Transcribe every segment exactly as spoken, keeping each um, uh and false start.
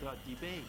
The Debate.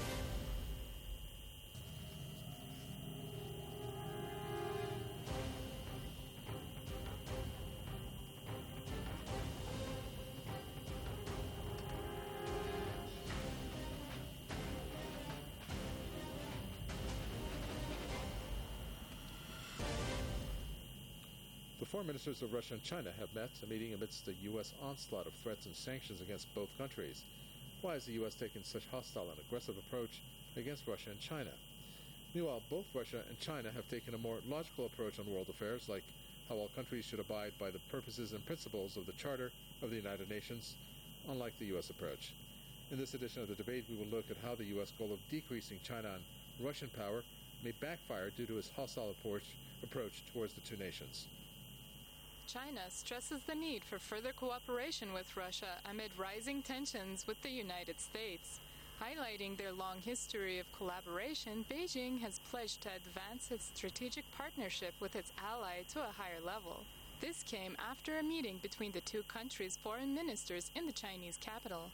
The foreign ministers of Russia and China have met, a meeting amidst the U S onslaught of threats and sanctions against both countries. Why has the U S taken such hostile and aggressive approach against Russia and China? Meanwhile, both Russia and China have taken a more logical approach on world affairs, like how all countries should abide by the purposes and principles of the Charter of the United Nations, unlike the U S approach. In this edition of the debate, we will look at how the U S goal of decreasing China and Russian power may backfire due to its hostile approach, approach towards the two nations. China stresses the need for further cooperation with Russia amid rising tensions with the United States. Highlighting their long history of collaboration, Beijing has pledged to advance its strategic partnership with its ally to a higher level. This came after a meeting between the two countries' foreign ministers in the Chinese capital.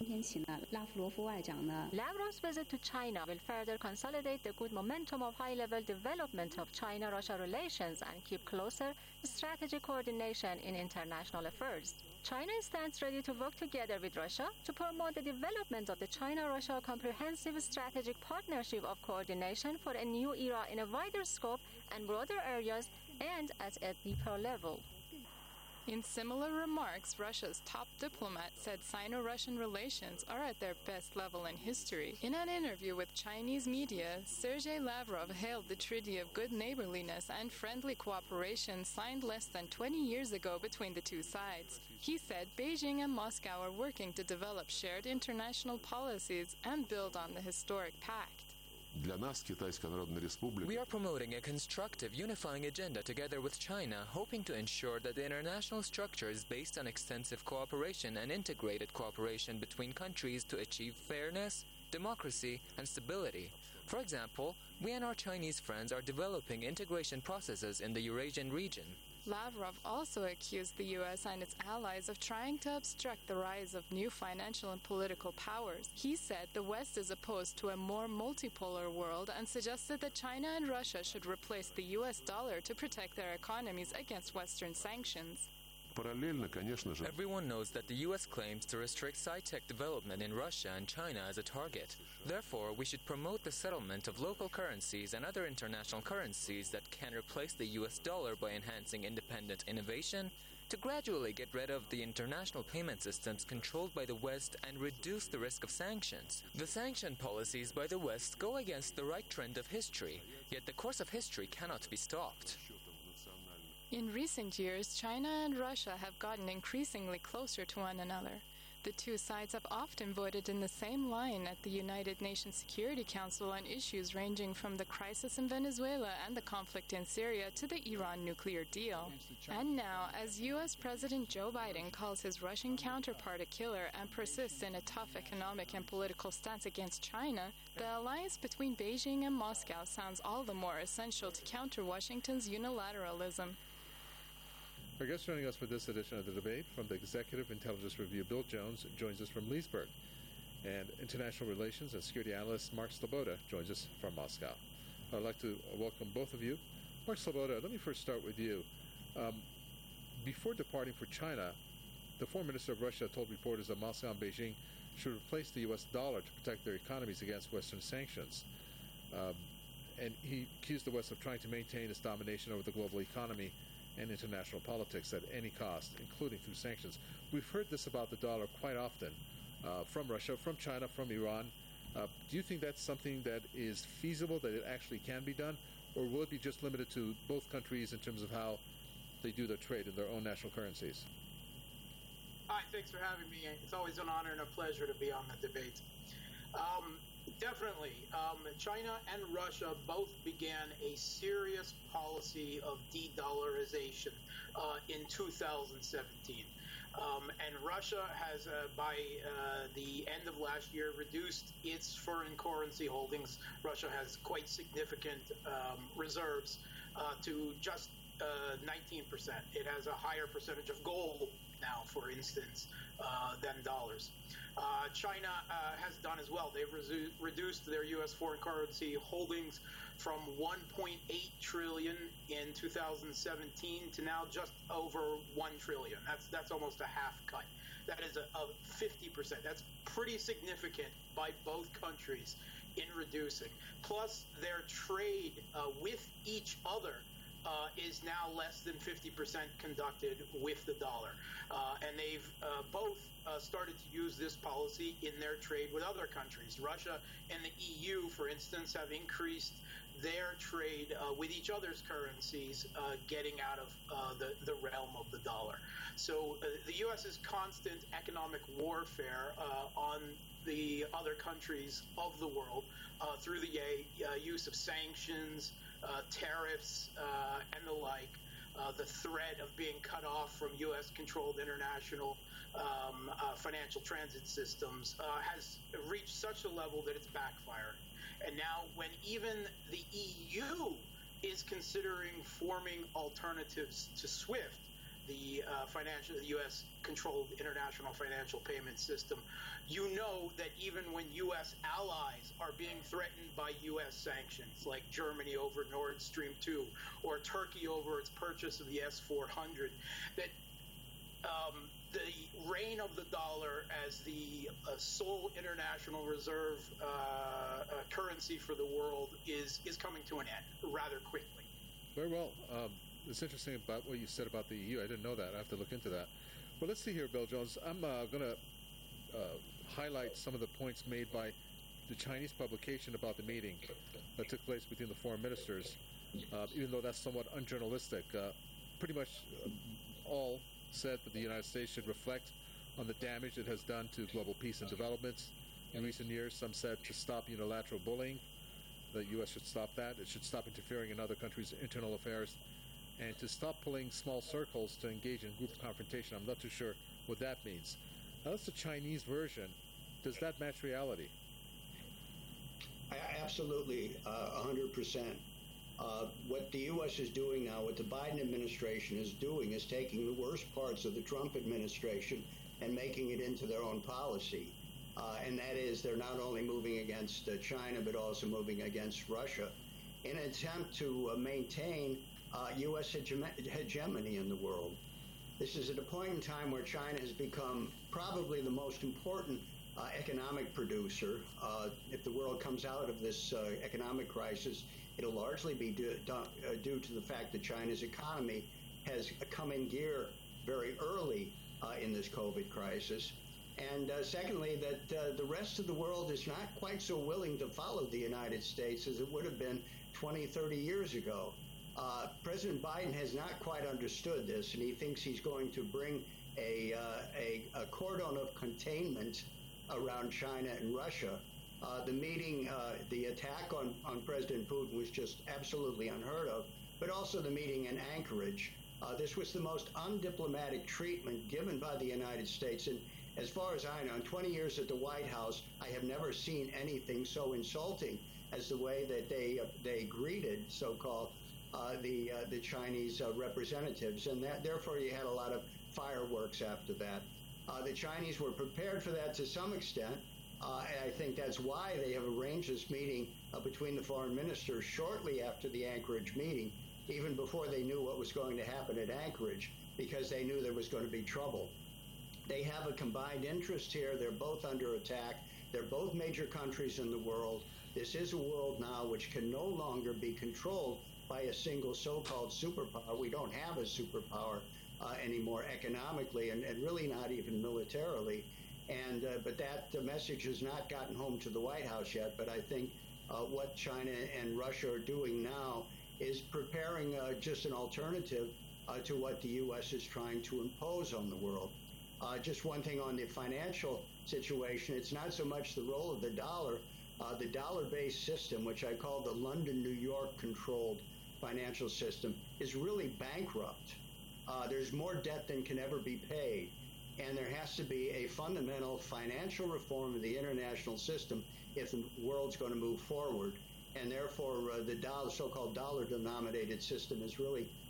Lavrov's visit to China will further consolidate the good momentum of high-level development of China-Russia relations and keep closer strategic coordination in international affairs. China stands ready to work together with Russia to promote the development of the China-Russia Comprehensive Strategic Partnership of Coordination for a new era in a wider scope and broader areas and at a deeper level. In similar remarks, Russia's top diplomat said Sino-Russian relations are at their best level in history. In an interview with Chinese media, Sergei Lavrov hailed the Treaty of Good Neighborliness and Friendly Cooperation signed less than twenty years ago between the two sides. He said Beijing and Moscow are working to develop shared international policies and build on the historic pact. We are promoting a constructive, unifying agenda together with China, hoping to ensure that the international structure is based on extensive cooperation and integrated cooperation between countries to achieve fairness, democracy, and stability. For example, we and our Chinese friends are developing integration processes in the Eurasian region. Lavrov also accused the U S and its allies of trying to obstruct the rise of new financial and political powers. He said the West is opposed to a more multipolar world and suggested that China and Russia should replace the U S dollar to protect their economies against Western sanctions. Everyone knows that the U S claims to restrict sci-tech development in Russia and China as a target. Therefore, we should promote the settlement of local currencies and other international currencies that can replace the U S dollar by enhancing independent innovation, to gradually get rid of the international payment systems controlled by the West and reduce the risk of sanctions. The sanction policies by the West go against the right trend of history, yet the course of history cannot be stopped. In recent years, China and Russia have gotten increasingly closer to one another. The two sides have often voted in the same line at the United Nations Security Council on issues ranging from the crisis in Venezuela and the conflict in Syria to the Iran nuclear deal. And now, as U S President Joe Biden calls his Russian counterpart a killer and persists in a tough economic and political stance against China, the alliance between Beijing and Moscow sounds all the more essential to counter Washington's unilateralism. Our guest joining us for this edition of the debate from the Executive Intelligence Review, Bill Jones, joins us from Leesburg. And International Relations and Security Analyst Mark Sleboda joins us from Moscow. I'd like to welcome both of you. Mark Sleboda, let me first start with you. Um, before departing for China, the foreign minister of Russia told reporters that Moscow and Beijing should replace the U S dollar to protect their economies against Western sanctions. Um, and he accused the West of trying to maintain its domination over the global economy and international politics at any cost, including through sanctions. We've heard this about the dollar quite often uh, from Russia, from China, from Iran. Uh, do you think that's something that is feasible, that it actually can be done, or will it be just limited to both countries in terms of how they do their trade in their own national currencies? Hi, thanks for having me. It's always an honor and a pleasure to be on the debate. Um, definitely. Um, China and Russia both began a serious policy of de-dollarization uh, in two thousand seventeen. Um, and Russia has, uh, by uh, the end of last year, reduced its foreign currency holdings. Russia has quite significant um, reserves uh, to just uh, nineteen percent. It has a higher percentage of gold now, for instance, uh, than dollars. Uh, China uh, has done as well. They've resu- reduced their U S foreign currency holdings from one point eight trillion in two thousand seventeen to now just over one trillion. That's that's almost a half cut. That is a, a fifty percent. That's pretty significant by both countries in reducing. Plus, their trade uh, with each other uh, is now less than fifty percent conducted with the dollar. Uh, and they've uh, both uh, started to use this policy in their trade with other countries. Russia and the E U, for instance, have increased their trade uh, with each other's currencies, uh, getting out of uh, the, the realm of the dollar. So uh, the U S's constant economic warfare uh, on the other countries of the world uh, through the uh, use of sanctions, uh, tariffs, uh, and the like, uh, the threat of being cut off from U S-controlled international um, uh, financial transit systems uh, has reached such a level that it's backfiring. And now when even the E U is considering forming alternatives to SWIFT, the uh, financial, the U S-controlled international financial payment system, you know that even when U S allies are being threatened by U S sanctions, like Germany over Nord Stream two or Turkey over its purchase of the S four hundred, that um, the reign of the dollar as the uh, sole international reserve uh, uh, currency for the world is, is coming to an end rather quickly. Very well. Um, it's interesting about what you said about the E U. I didn't know that. I have to look into that. Well, let's see here, Bill Jones. I'm uh, going to uh, highlight some of the points made by the Chinese publication about the meeting that took place between the foreign ministers, uh, even though that's somewhat unjournalistic. Uh, pretty much uh, all said that the United States should reflect on the damage it has done to global peace and development in recent years. Some said to stop unilateral bullying. The U S should stop that. It should stop interfering in other countries' internal affairs, and to stop pulling small circles to engage in group confrontation. I'm not too sure what that means. Now, that's the Chinese version. Does that match reality? I, absolutely, uh, one hundred percent. Uh, what the U S is doing now, what the Biden administration is doing, is taking the worst parts of the Trump administration and making it into their own policy. Uh, and that is, they're not only moving against uh, China, but also moving against Russia in an attempt to uh, maintain uh, U S hege- hegemony in the world. This is at a point in time where China has become probably the most important uh, economic producer. Uh, if the world comes out of this uh, economic crisis, it'll largely be due, uh, due to the fact that China's economy has come in gear very early uh, in this COVID crisis. And uh, secondly, that uh, the rest of the world is not quite so willing to follow the United States as it would have been twenty, thirty years ago. Uh, President Biden has not quite understood this, and he thinks he's going to bring a, uh, a, a cordon of containment around China and Russia. Uh, the meeting, uh, the attack on, on President Putin was just absolutely unheard of, but also the meeting in Anchorage. Uh, this was the most undiplomatic treatment given by the United States. And as far as I know, in twenty years at the White House, I have never seen anything so insulting as the way that they uh, they greeted, so-called, uh, the uh, the Chinese uh, representatives, and that therefore you had a lot of fireworks after that. Uh, the Chinese were prepared for that to some extent. Uh, and I think that's why they have arranged this meeting uh, between the foreign ministers shortly after the Anchorage meeting, even before they knew what was going to happen at Anchorage, because they knew there was going to be trouble. They have a combined interest here. They're both under attack. They're both major countries in the world. This is a world now which can no longer be controlled by a single so-called superpower. We don't have a superpower uh, anymore economically, and, and really not even militarily. And uh, but that uh, message has not gotten home to the White House yet. But I think uh, what China and Russia are doing now is preparing uh, just an alternative uh, to what the U S is trying to impose on the world. Uh, just one thing on the financial situation, it's not so much the role of the dollar. Uh, the dollar-based system, which I call the London-New York-controlled financial system, is really bankrupt. Uh, there's more debt than can ever be paid. And there has to be a fundamental financial reform of the international system if the world's going to move forward. And therefore, uh, the dollar, so-called dollar-denominated system is really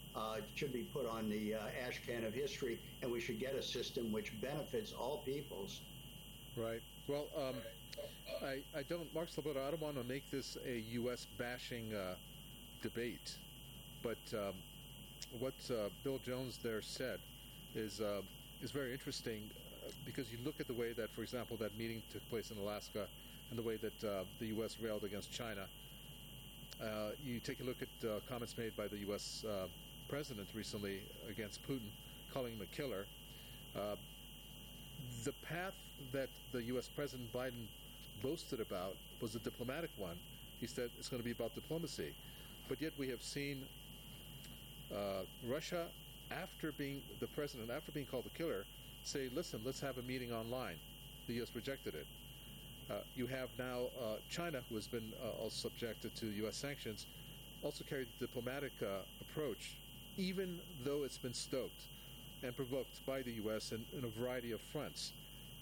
uh, should be put on the uh, ash can of history, and we should get a system which benefits all peoples. Right. Well, um, I, I don't, Mark Sleboda, I don't want to make this a U S bashing uh, debate, but um, what uh, Bill Jones there said is uh, is very interesting uh, because you look at the way that, for example, that meeting took place in Alaska and the way that uh, the U S railed against China. Uh, you take a look at uh, comments made by the U S uh, president recently against Putin, calling him a killer. Uh, the path that the U S President Biden boasted about was a diplomatic one. He said it's going to be about diplomacy. But yet we have seen uh, Russia, after being the president, after being called a killer, say, listen, let's have a meeting online. The U S rejected it. Uh, you have now uh, China, who has been uh, also subjected to U S sanctions, also carried the diplomatic uh, approach, even though it's been stoked and provoked by the U S in, in a variety of fronts.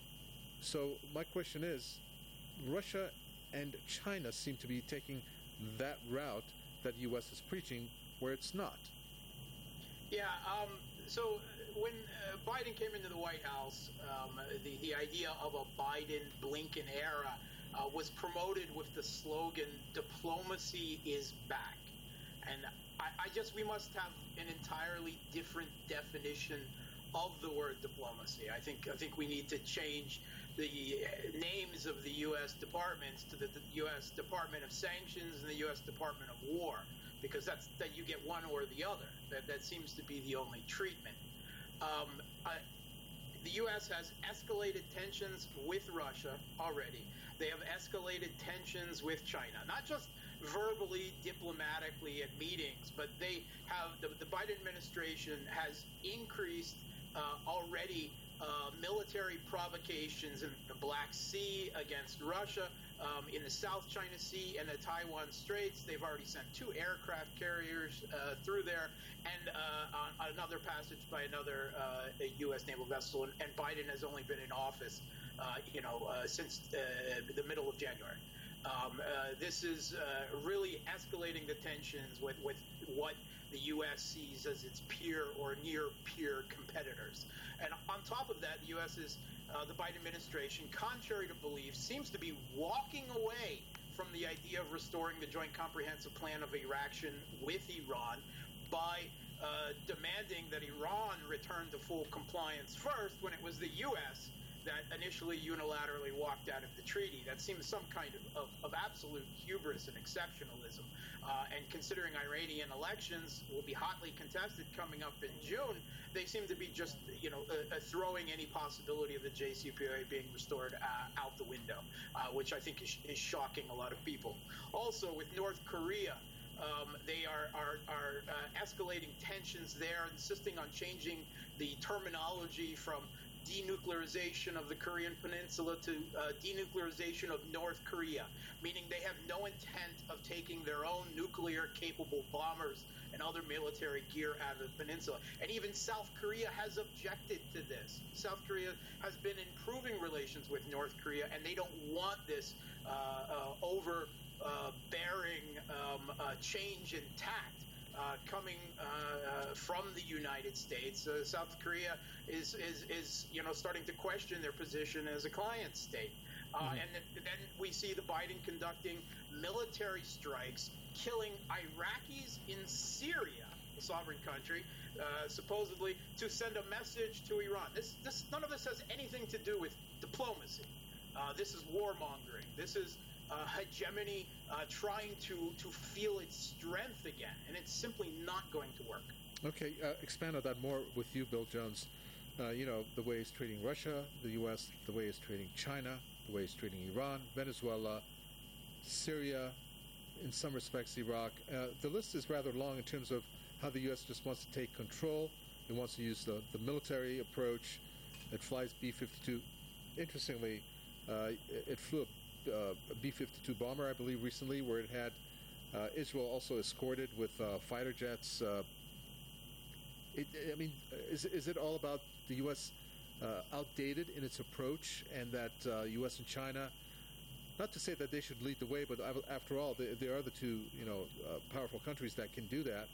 So my question is, Russia and China seem to be taking that route that the U S is preaching, where it's not. Yeah, um, so when uh, Biden came into the White House, um, the, the idea of a Biden-Blinken era uh, was promoted with the slogan, diplomacy is back. And I, I just, we must have an entirely different definition of the word diplomacy. I think, I think we need to change the names of the U S departments to the, the U S Department of Sanctions and the U S Department of War, because that's that you get one or the other. That that seems to be the only treatment. Um, uh, the U S has escalated tensions with Russia already. They have escalated tensions with China, not just verbally, diplomatically at meetings, but they have the, the Biden administration has increased uh, already uh, military provocations in the Black Sea against Russia, um, in the South China Sea and the Taiwan Straits. They've already sent two aircraft carriers uh, through there, and uh, on another passage by another uh, a U S naval vessel. And, and Biden has only been in office, uh, you know, uh, since uh, the middle of January. Um, uh, this is uh, really escalating the tensions with, with what the U S sees as its peer or near-peer competitors. And on top of that, the U S is, uh, the Biden administration, contrary to belief, seems to be walking away from the idea of restoring the Joint Comprehensive Plan of Interaction with Iran by uh, demanding that Iran return to full compliance first, when it was the U S that initially unilaterally walked out of the treaty. That seems some kind of, of, of absolute hubris and exceptionalism. Uh, and considering Iranian elections will be hotly contested coming up in June, they seem to be just, you know, uh, uh, throwing any possibility of the J C P O A being restored uh, out the window, uh, which I think is, is shocking a lot of people. Also, with North Korea, Um, they are, are, are uh, escalating tensions there, insisting on changing the terminology from denuclearization of the Korean Peninsula to uh, denuclearization of North Korea, meaning they have no intent of taking their own nuclear-capable bombers and other military gear out of the peninsula. And even South Korea has objected to this. South Korea has been improving relations with North Korea, and they don't want this uh, uh, over Uh, bearing um, uh, change in tact uh, coming uh, uh, from the United States. Uh, South Korea is, is, is, you know, starting to question their position as a client state. Uh, mm-hmm. And th- then we see the Biden conducting military strikes, killing Iraqis in Syria, a sovereign country, uh, supposedly to send a message to Iran. This, this, none of this has anything to do with diplomacy. Uh, this is warmongering. This is Uh, hegemony uh, trying to, to feel its strength again, and it's simply not going to work. Okay, uh, expand on that more with you, Bill Jones. Uh, you know, the way it's treating Russia, the U S, the way it's treating China, the way it's treating Iran, Venezuela, Syria, in some respects Iraq. Uh, the list is rather long in terms of how the U S just wants to take control. It wants to use the, the military approach. It flies B fifty-two. Interestingly, uh, it, it flew a Uh, a B fifty-two bomber, I believe, recently, where it had uh, Israel also escorted with uh, fighter jets. Uh, it, I mean, is, is it all about the U S uh, outdated in its approach, and that uh, U S and China, not to say that they should lead the way, but after all, they, they are the two, you know, uh, powerful countries that can do that.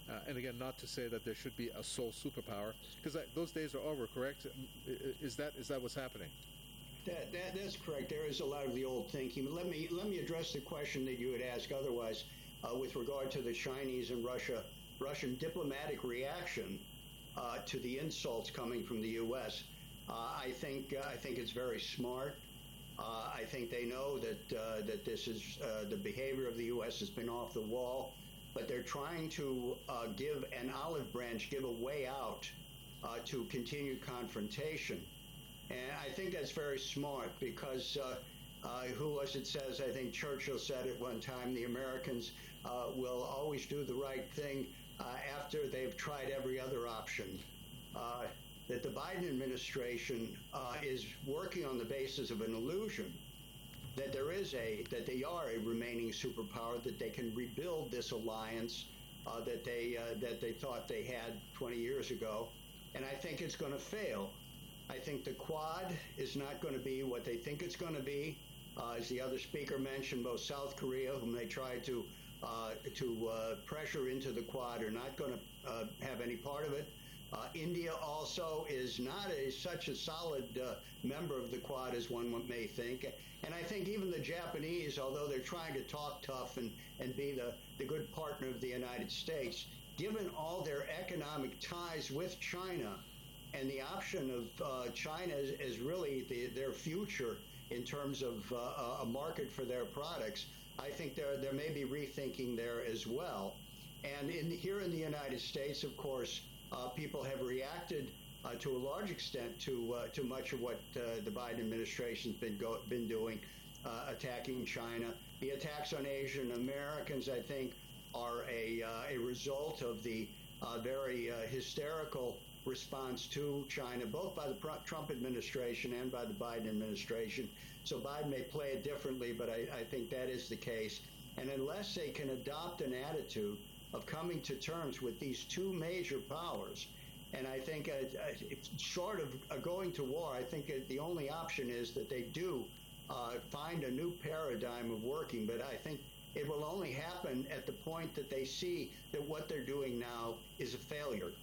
Uh, and again, not to say that there should be a sole superpower, because those days are over, correct? Is that is that what's happening? That, that, that's correct. There is a lot of the old thinking. But let me let me address the question that you had asked otherwise uh, with regard to the Chinese and Russia Russian diplomatic reaction uh, to the insults coming from the U S. Uh, I think uh, I think it's very smart. Uh, I think they know that uh, that this is uh, the behavior of the U S has been off the wall, but they're trying to uh, give an olive branch, give a way out uh, to continued confrontation. And I think that's very smart because uh, uh, who was it says, I think Churchill said at one time, the Americans uh, will always do the right thing uh, after they've tried every other option. Uh, that the Biden administration uh, is working on the basis of an illusion that there is a, that they are a remaining superpower, that they can rebuild this alliance uh, that they uh, that they thought they had twenty years ago. And I think it's going to fail. I think the Quad is not going to be what they think it's going to be. Uh, as the other speaker mentioned, both South Korea, whom they tried to uh, to uh, pressure into the Quad, are not going to uh, have any part of it. Uh, India also is not a, such a solid uh, member of the Quad as one may think. And I think even the Japanese, although they're trying to talk tough and, and be the, the good partner of the United States, given all their economic ties with China, and the option of uh, China is, is really the, their future in terms of uh, a market for their products, I think there there may be rethinking there as well. And in, here in the United States, of course, uh, people have reacted uh, to a large extent to uh, to much of what uh, the Biden administration's been go, been doing, uh, attacking China. The attacks on Asian Americans, I think, are a uh, a result of the uh, very uh, hysterical response to China, both by the Trump administration and by the Biden administration. So Biden may play it differently, but I, I think that is the case. And unless they can adopt an attitude of coming to terms with these two major powers, and I think uh, short of uh, going to war, I think uh, the only option is that they do uh, find a new paradigm of working. But I think it will only happen at the point that they see that what they're doing now is a failure.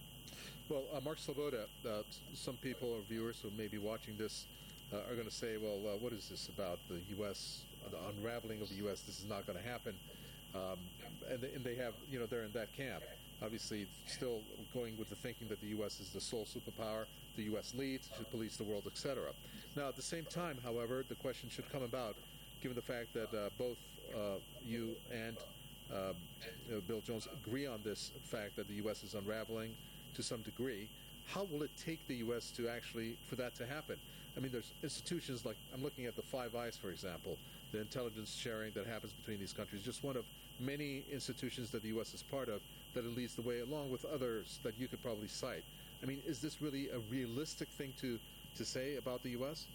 Well, uh, Mark Sleboda, uh, some people or viewers who may be watching this uh, are going to say, well, uh, what is this about the U S, uh, the unraveling of the U S? This is not going to happen. Um, and, they, and they have, you know, they're in that camp. Obviously, still going with the thinking that the U S is the sole superpower, the U S leads, should police the world, et cetera. Now, at the same time, however, the question should come about, given the fact that uh, both uh, you and um, you know, Bill Jones agree on this fact that the U S is unraveling to some degree. How will it take the U S to actually, for that to happen? I mean, there's institutions like, I'm looking at the Five Eyes, for example, the intelligence sharing that happens between these countries, just one of many institutions that the U S is part of that it leads the way, along with others that you could probably cite. I mean, is this really a realistic thing to, to say about the U S?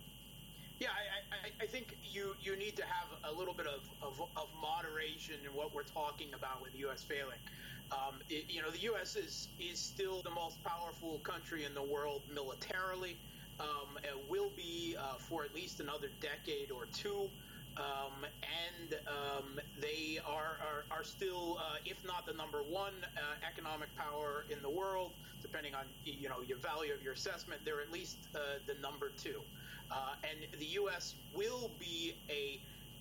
Yeah, I, I, I think you, you need to have a little bit of, of, of moderation in what we're talking about with the U S failing. Um, it, you know, the U S is, is still the most powerful country in the world militarily. Um, it will be uh, for at least another decade or two. Um, and um, they are, are, are still, uh, if not the number one uh, economic power in the world, depending on, you know, your value of your assessment, they're at least uh, the number two. Uh, and the U S will be a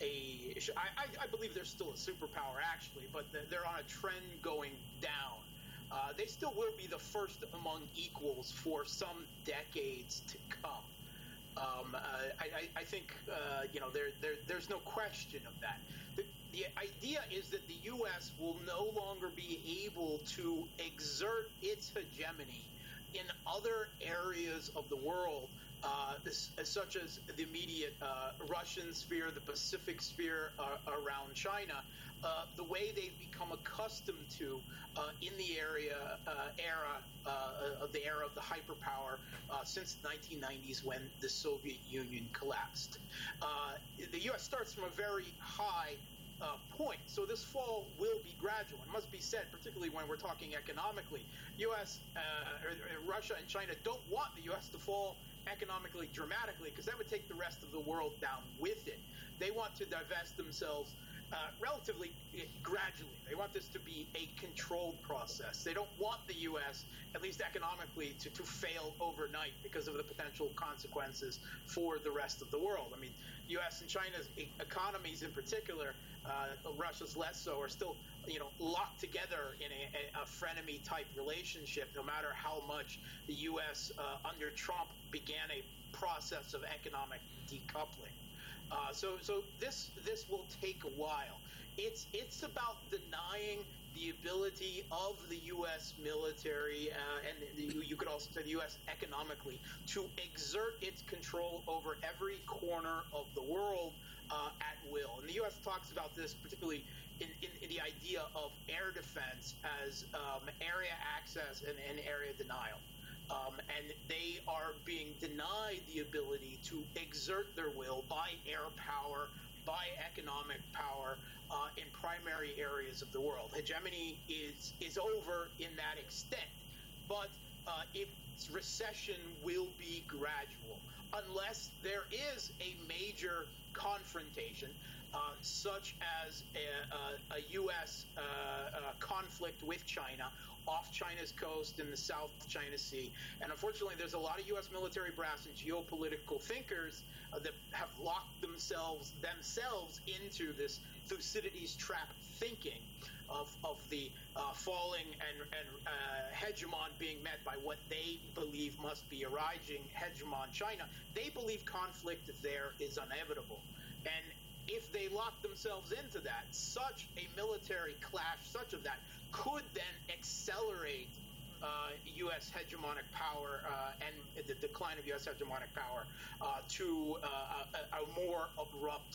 A, I, I believe they're still a superpower, actually, but they're on a trend going down. Uh, they still will be the first among equals for some decades to come. Um, uh, I, I think, uh, you know, there, there, there's no question of that. The, the idea is that the U S will no longer be able to exert its hegemony in other areas of the world, Uh, this, such as the immediate uh, Russian sphere, the Pacific sphere uh, around China, uh, the way they've become accustomed to uh, in the area uh, era uh, of the era of the hyperpower uh, since the nineteen nineties when the Soviet Union collapsed. Uh, the U S starts from a very high Uh, point. So this fall will be gradual. It must be said, particularly when we're talking economically. U S, uh, or, or Russia and China don't want the U S to fall economically dramatically because that would take the rest of the world down with it. They want to divest themselves uh, relatively gradually. They want this to be a controlled process. They don't want the U S, at least economically, to, to fail overnight because of the potential consequences for the rest of the world. I mean, U S and China's e- economies in particular, uh, Russia's less so, are still, you know, locked together in a, a frenemy-type relationship, no matter how much the U S, uh, under Trump, began a process of economic decoupling. Uh, so, so this this will take a while. It's it's about denying the ability of the U S military, uh, and the, you could also say the U S economically, to exert its control over every corner of the world uh, at will. And the U S talks about this particularly in, in, in the idea of air defense as um, area access and, and area denial. Um, and they are being denied the ability to exert their will by air power, by economic power uh, in primary areas of the world. Hegemony is is over in that extent, but uh, its recession will be gradual unless there is a major confrontation, uh, such as a, a, a U S uh, uh, conflict with China off China's coast in the South China Sea. And unfortunately, there's a lot of U S military brass and geopolitical thinkers uh, that have locked themselves themselves into this Thucydides trap thinking of, of the uh, falling and, and uh, hegemon being met by what they believe must be a rising hegemon China. They believe conflict there is inevitable. And if they lock themselves into that, such a military clash, such of that, could then accelerate uh, U S hegemonic power uh, and the decline of U S hegemonic power uh, to uh, a, a more abrupt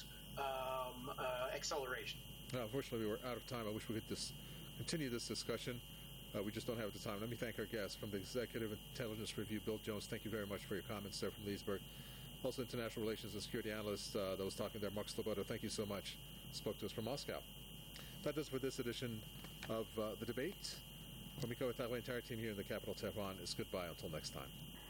um, uh, acceleration. Now, unfortunately, we were out of time. I wish we could dis- continue this discussion. Uh, we just don't have the time. Let me thank our guest from the Executive Intelligence Review, Bill Jones. Thank you very much for your comments there from Leesburg. Also, international relations and security analyst uh, that was talking there, Mark Slobodka. Thank you so much. Spoke to us from Moscow. That does for this edition of uh, The Debate. From Miko with the entire team here in the capital, Tehran, is goodbye until next time.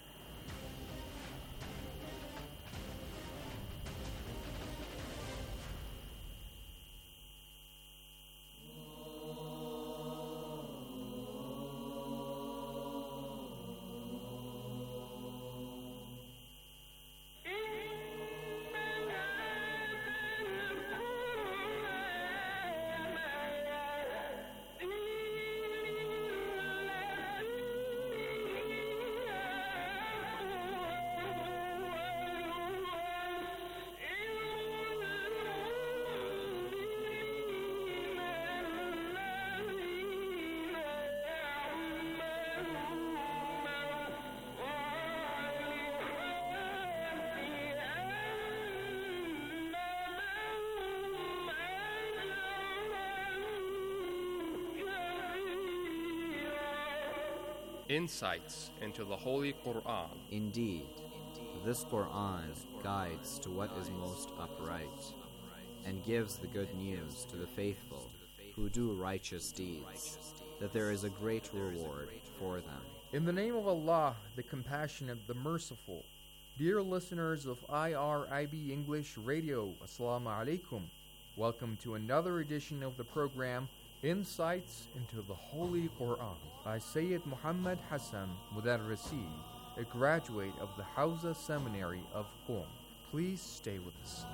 Insights into the Holy Quran. Indeed, this Quran guides to what is most upright, and gives the good news to the faithful who do righteous deeds, that there is a great reward for them. In the name of Allah, the Compassionate, the Merciful. Dear listeners of I R I B English Radio, Assalamu alaikum. Welcome to another edition of the program Insights into the Holy Quran by Sayyid Muhammad Hassan Mudarrisi, a graduate of the Hausa Seminary of Qom. Please stay with us.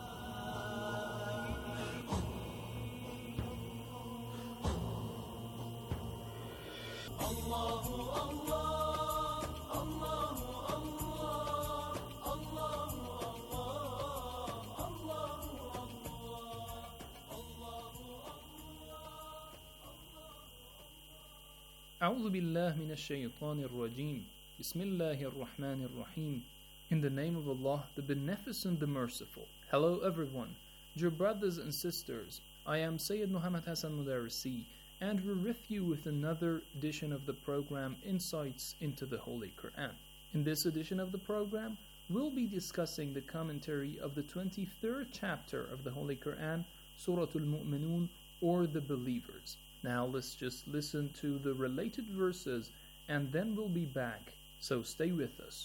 أعوذ بالله من الشيطان الرجيم بسم الله الرحمن الرحيم. In the name of Allah, the Beneficent, the Merciful. Hello everyone, dear brothers and sisters. I am Sayyid Muhammad Hassan Mudarrisi, and we're with you with another edition of the program Insights into the Holy Quran. In this edition of the program, we'll be discussing the commentary of the twenty-third chapter of the Holy Quran, Surah Al-Mu'minun, or the Believers. Now let's just listen to the related verses and then we'll be back. So stay with us.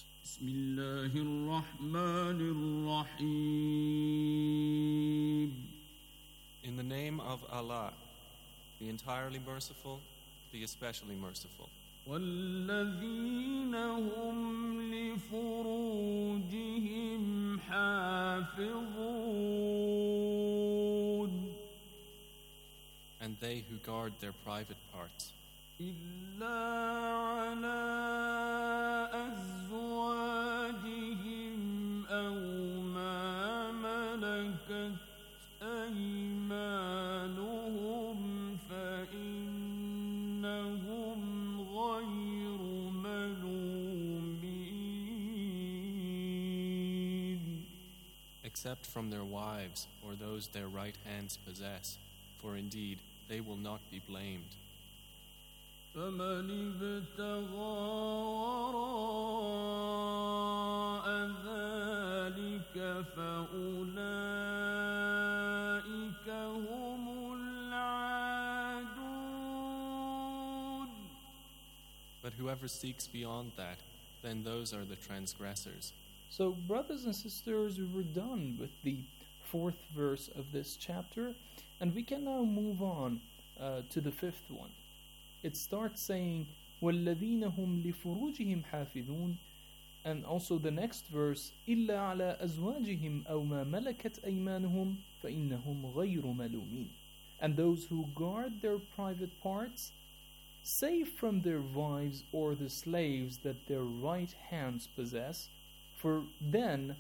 Bismillahir Rahmanir Rahim. In the name of Allah, the entirely merciful, the especially merciful. والذين هم لفروجهم حافظون. And they who guard their private parts. إلا على أزواجهم أو ما ملكت أيمانهم فإنهم غير ملومين. Except from their wives or those their right hands possess, for indeed they will not be blamed. فمن ابتغى وراء ذلك فأولئك هم العادون. But whoever seeks beyond that, then those are the transgressors. So, brothers and sisters, we were done with the fourth verse of this chapter, and we can now move on uh, to the fifth one. It starts saying, وَالَّذِينَ هُمْ لِفُرُوجِهِمْ حَافِظُونَ, and also the next verse, إِلَّا عَلَى أَزْوَاجِهِمْ أَوْ مَا مَلَكَتْ أَيْمَانُهُمْ فَإِنَّهُمْ غَيْرُ مَلُومِينَ. And those who guard their private parts, save from their wives or the slaves that their right hands possess, for then,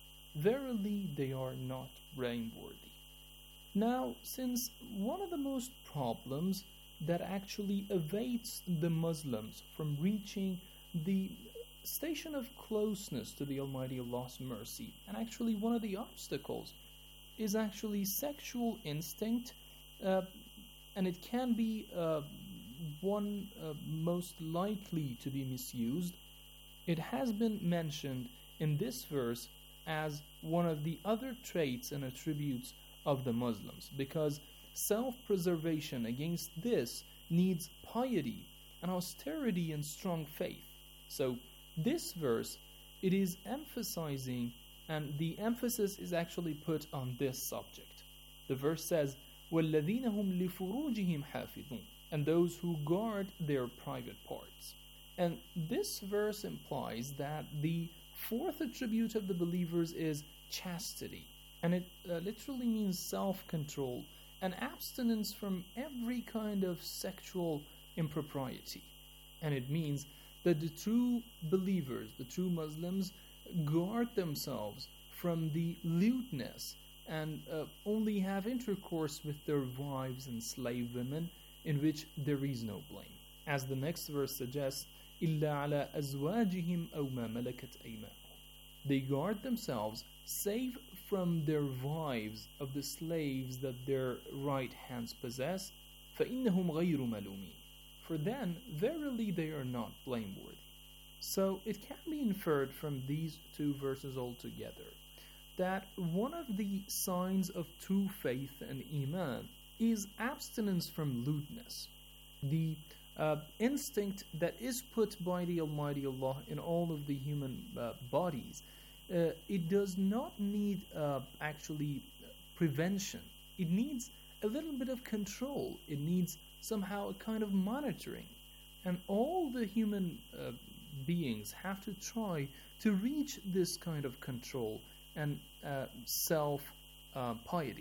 verily, they are not blameworthy. Now, since one of the most problems that actually awaits the Muslims from reaching the station of closeness to the Almighty Allah's mercy, and actually one of the obstacles is actually sexual instinct, uh, and it can be uh, one uh, most likely to be misused. It has been mentioned in this verse as one of the other traits and attributes of the Muslims, because self-preservation against this needs piety and austerity and strong faith. So this verse, it is emphasizing, and the emphasis is actually put on this subject. The verse says, وَالَّذِينَ هُمْ لِفُرُوجِهِمْ حَافِظُونَ, and those who guard their private parts. And this verse implies that the fourth attribute of the believers is chastity, and it uh, literally means self-control and abstinence from every kind of sexual impropriety. And it means that the true believers, the true Muslims, guard themselves from the lewdness and uh, only have intercourse with their wives and slave women, in which there is no blame. As the next verse suggests, إِلَّا عَلَى أَزْوَاجِهِمْ أَوْ مَا مَلَكَتْ أَيْمَانُهُم. They guard themselves save from their wives of the slaves that their right hands possess, فَإِنَّهُمْ غَيْرُ مَلُومِينَ. For then, verily they are not blameworthy. So it can be inferred from these two verses altogether that one of the signs of true faith and Iman is abstinence from lewdness. The uh, instinct that is put by the Almighty Allah in all of the human uh, bodies, uh, it does not need uh, actually prevention. It needs a little bit of control. It needs somehow a kind of monitoring. And all the human uh, beings have to try to reach this kind of control and uh, self-piety.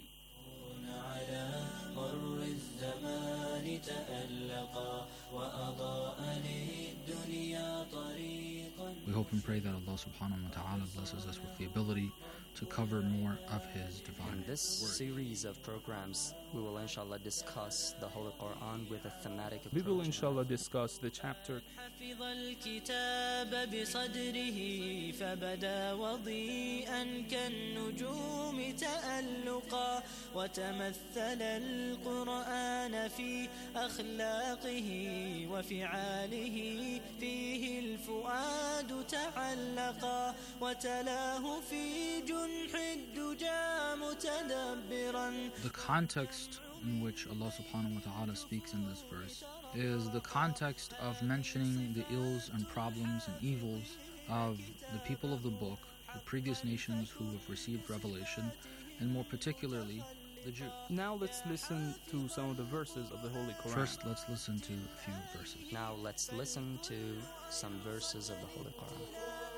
We hope and pray that Allah subhanahu wa ta'ala blesses us with the ability to cover more of His divine In this word. series of programs, we will inshallah discuss the Holy Quran with a thematic approach. We will inshallah discuss the chapter حفظ الكتاب بصدره فبدا وضيئا كالنجوم تألقا وتمثل القرآن في أخلاقه وفعاله فيه الفؤاد تعلقا وتلاه في جنح الدجى متدبرا. The context in which Allah subhanahu wa ta'ala speaks in this verse is the context of mentioning the ills and problems and evils of the people of the book, the previous nations who have received revelation, and more particularly the Jew. Now let's listen to some of the verses of the Holy Quran. First, let's listen to a few verses. Now let's listen to some verses of the Holy Quran.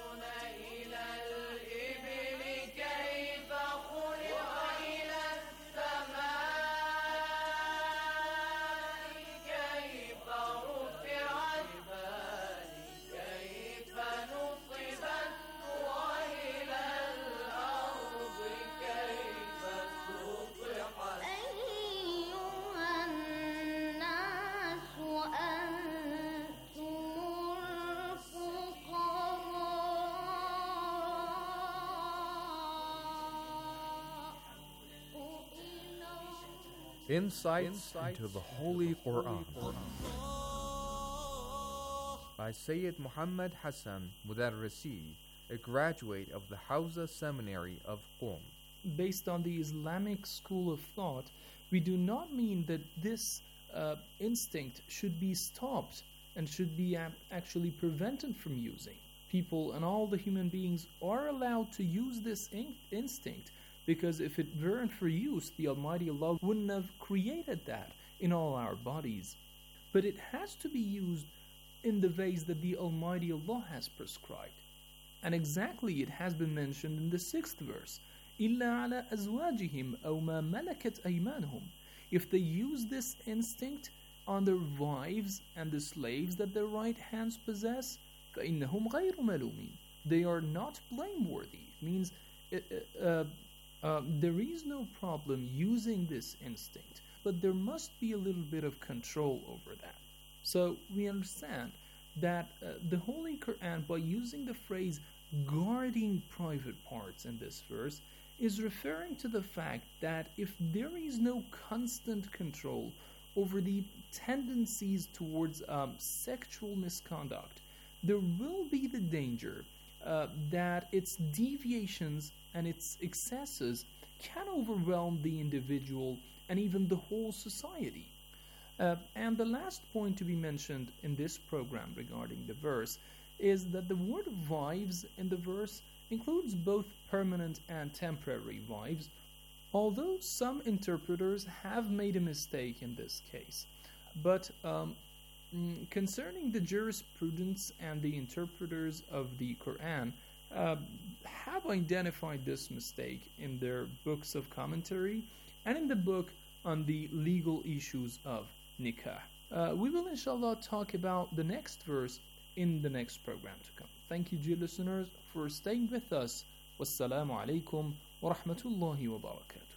Insights into the Holy Quran by Sayyid Muhammad Hassan Mudarrisi, a graduate of the Hausa Seminary of Qom. Based on the Islamic school of thought, we do not mean that this uh, instinct should be stopped and should be ab- actually prevented from using. People and all the human beings are allowed to use this in- instinct, because if it weren't for use, the Almighty Allah wouldn't have created that in all our bodies. But it has to be used in the ways that the Almighty Allah has prescribed. And exactly it has been mentioned in the sixth verse. إِلَّا عَلَىٰ أَزْوَاجِهِمْ أَوْ مَا مَلَكَتْ أَيْمَانُهُمْ. If they use this instinct on their wives and the slaves that their right hands possess, فَإِنَّهُمْ غَيْرُ مَلُومِينَ. They are not blameworthy. It means uh, uh, uh, there is no problem using this instinct, but there must be a little bit of control over that. So we understand that uh, the Holy Quran, by using the phrase guarding private parts in this verse, is referring to the fact that if there is no constant control over the tendencies towards um, sexual misconduct, there will be the danger uh, that its deviations and its excesses can overwhelm the individual and even the whole society. Uh, and the last point to be mentioned in this program regarding the verse is that the word wives in the verse includes both permanent and temporary wives, although some interpreters have made a mistake in this case. But um, concerning the jurisprudence and the interpreters of the Quran uh, have identified this mistake in their books of commentary and in the book on the legal issues of nikah. Uh, we will inshallah talk about the next verse in the next program to come. Thank you, dear listeners, for staying with us. Wassalamu alaikum wa rahmatullahi wa barakatuh.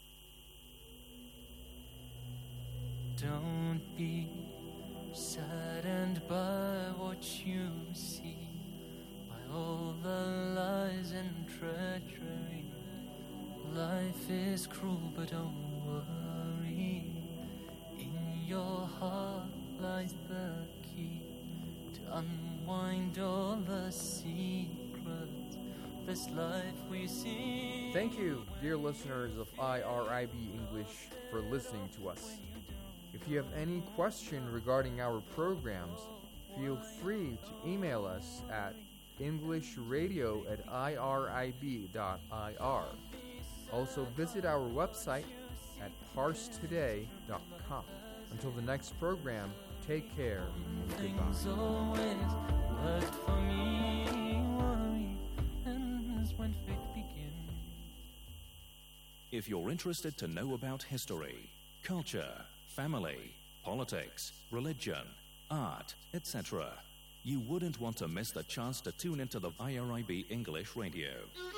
Don't be saddened by what you see, by all the lies and treachery. Life is cruel, but don't worry. In your heart lies the key to unwind all the secrets. This life we see. Thank you, dear listeners of I R I B English, for listening to us. If you have any question regarding our programs, feel free to email us at englishradio at irib dot I R. Also visit our website at parse today dot com. Until the next program, take care and Things goodbye. always worked for me. Worry ends when faith begins. If you're interested to know about history, culture, family, politics, religion, art, et cetera, you wouldn't want to miss the chance to tune into the I R I B English Radio.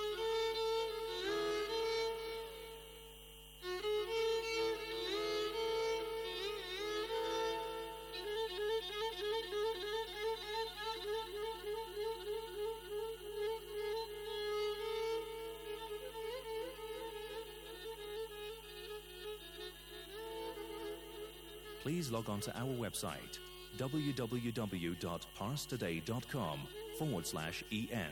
Please log on to our website, w w w dot parse today dot com forward slash en.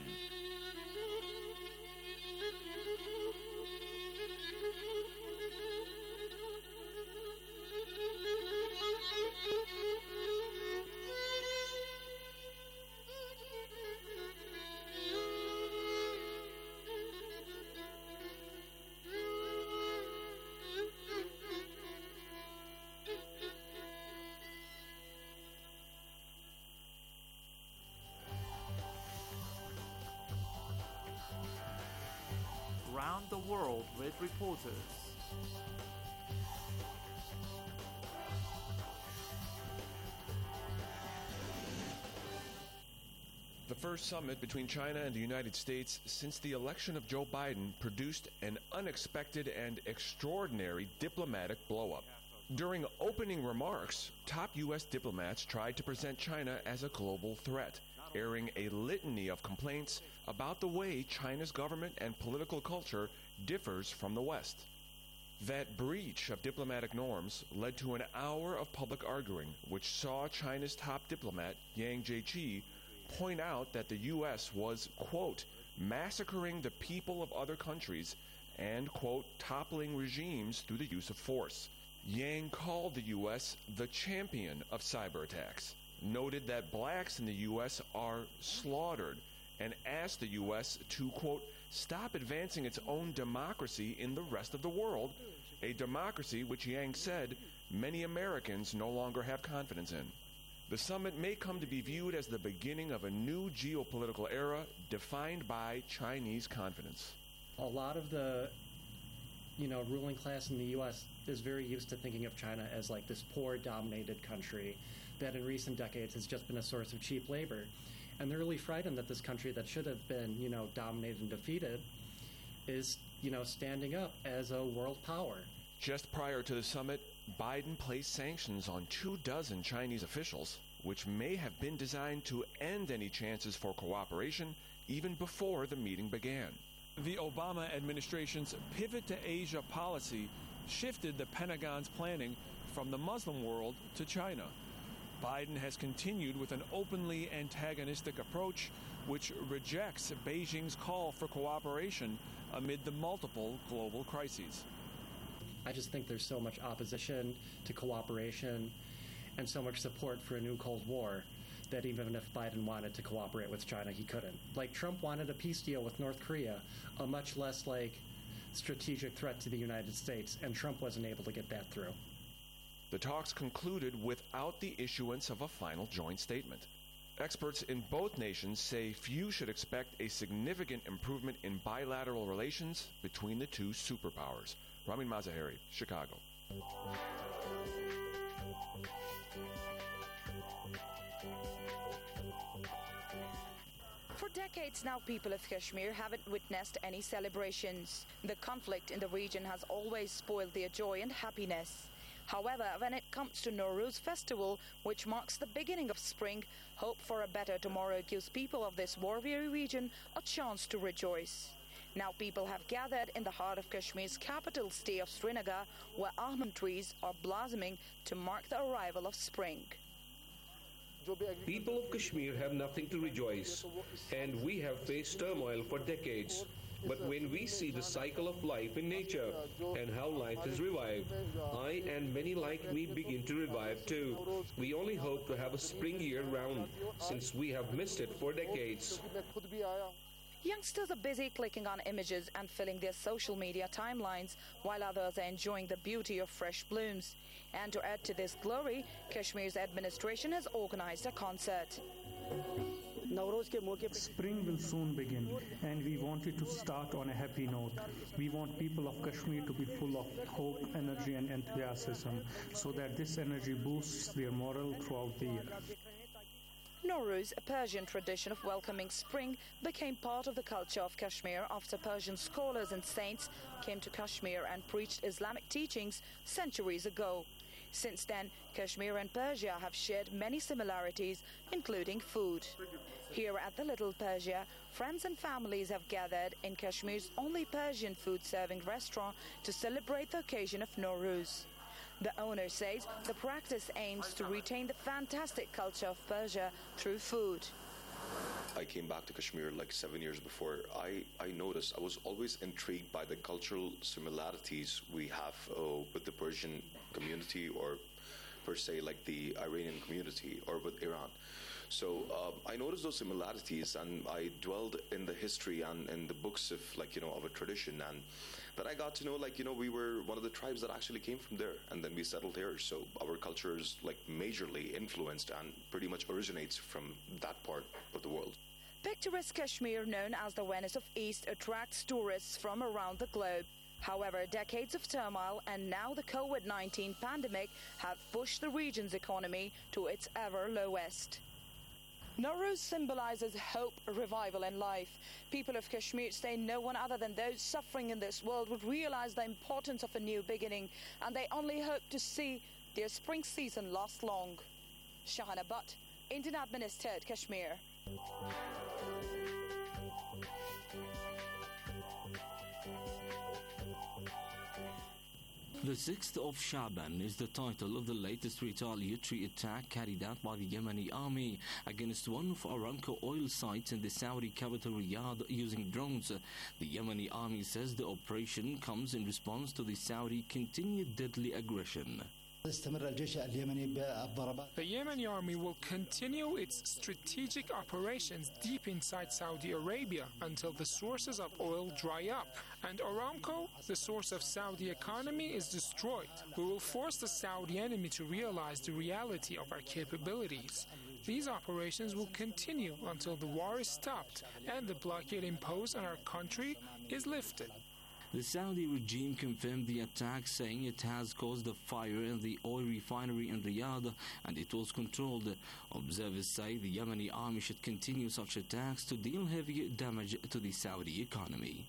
around the world with reporters. The first summit between China and the United States since the election of Joe Biden produced an unexpected and extraordinary diplomatic blow-up. During opening remarks, top U S diplomats tried to present China as a global threat, airing a litany of complaints about the way China's government and political culture differs from the West. That breach of diplomatic norms led to an hour of public arguing, which saw China's top diplomat, Yang Jiechi, point out that the U S was, quote, massacring the people of other countries and, quote, toppling regimes through the use of force. Yang called the U S the champion of cyber attacks, noted that blacks in the U S are slaughtered, and asked the U S to, quote, stop advancing its own democracy in the rest of the world, a democracy which Yang said many Americans no longer have confidence in. The summit may come to be viewed as the beginning of a new geopolitical era defined by Chinese confidence. A lot of the, you know, ruling class in the U S is very used to thinking of China as like this poor, dominated country that in recent decades has just been a source of cheap labor. And they're really frightened that this country that should have been, you know, dominated and defeated is, you know, standing up as a world power. Just prior to the summit, Biden placed sanctions on two dozen Chinese officials, which may have been designed to end any chances for cooperation even before the meeting began. The Obama administration's pivot to Asia policy shifted the Pentagon's planning from the Muslim world to China. Biden has continued with an openly antagonistic approach, which rejects Beijing's call for cooperation amid the multiple global crises. I just think there's so much opposition to cooperation and so much support for a new Cold War that even if Biden wanted to cooperate with China, he couldn't. Like, Trump wanted a peace deal with North Korea, a much less, like, strategic threat to the United States, and Trump wasn't able to get that through. The talks concluded without the issuance of a final joint statement. Experts in both nations say few should expect a significant improvement in bilateral relations between the two superpowers. Ramin Mazaheri, Chicago. For decades now, people of Kashmir haven't witnessed any celebrations. The conflict in the region has always spoiled their joy and happiness. However, when it comes to Nowruz festival, which marks the beginning of spring, hope for a better tomorrow gives people of this war-weary region a chance to rejoice. Now people have gathered in the heart of Kashmir's capital city of Srinagar, where almond trees are blossoming to mark the arrival of spring. People of Kashmir have nothing to rejoice, and we have faced turmoil for decades. But when we see the cycle of life in nature and how life is revived, I and many like me begin to revive too. We only hope to have a spring year-round, since we have missed it for decades. Youngsters are busy clicking on images and filling their social media timelines, while others are enjoying the beauty of fresh blooms. And to add to this glory, Kashmir's administration has organized a concert. Spring will soon begin, and we want it to start on a happy note. We want people of Kashmir to be full of hope, energy, and enthusiasm, so that this energy boosts their morale throughout the year. Nowruz, a Persian tradition of welcoming spring, became part of the culture of Kashmir after Persian scholars and saints came to Kashmir and preached Islamic teachings centuries ago. Since then, Kashmir and Persia have shared many similarities, including food. Here at the Little Persia, friends and families have gathered in Kashmir's only Persian food-serving restaurant to celebrate the occasion of Nowruz. The owner says the practice aims to retain the fantastic culture of Persia through food. I came back to Kashmir like seven years before. I, I noticed, I was always intrigued by the cultural similarities we have uh, with the Persian community, or per se like the Iranian community, or with Iran. So uh, I noticed those similarities, and I dwelled in the history and in the books of, like, you know, of a tradition, and then I got to know, like, you know, we were one of the tribes that actually came from there, and then we settled here. So our culture is like majorly influenced and pretty much originates from that part of the world. Picturesque Kashmir, known as the Venice of East, attracts tourists from around the globe. However, decades of turmoil and now the COVID nineteen pandemic have pushed the region's economy to its ever lowest. Nowruz symbolizes hope, revival, and life. People of Kashmir say no one other than those suffering in this world would realize the importance of a new beginning, and they only hope to see their spring season last long. Shahana Butt, Indian administered Kashmir. The sixth of Sha'ban is the title of the latest retaliatory attack carried out by the Yemeni army against one of Aramco oil sites in the Saudi capital Riyadh using drones. The Yemeni army says the operation comes in response to the Saudi continued deadly aggression. The Yemeni army will continue its strategic operations deep inside Saudi Arabia until the sources of oil dry up and Aramco, the source of Saudi economy, is destroyed. We will force the Saudi enemy to realize the reality of our capabilities. These operations will continue until the war is stopped and the blockade imposed on our country is lifted. The Saudi regime confirmed the attack, saying it has caused a fire in the oil refinery in Riyadh and it was controlled. Observers say the Yemeni army should continue such attacks to deal heavy damage to the Saudi economy.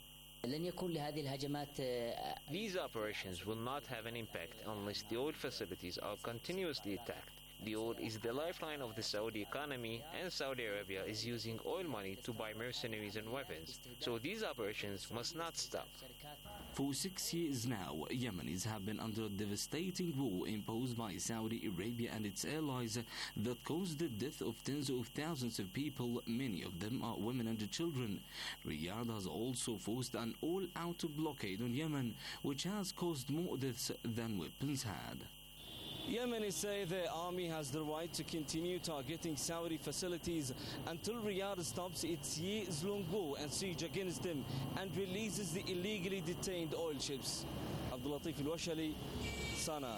These operations will not have an impact unless the oil facilities are continuously attacked. The oil is the lifeline of the Saudi economy, and Saudi Arabia is using oil money to buy mercenaries and weapons. So these operations must not stop. For six years now, Yemenis have been under a devastating war imposed by Saudi Arabia and its allies that caused the death of tens of thousands of people. Many of them are women and children. Riyadh has also forced an all-out blockade on Yemen, which has caused more deaths than weapons had. Yemenis say their army has the right to continue targeting Saudi facilities until Riyadh stops its years-long war and siege against them and releases the illegally detained oil ships. Abdul Latif Al-Washali, Sana.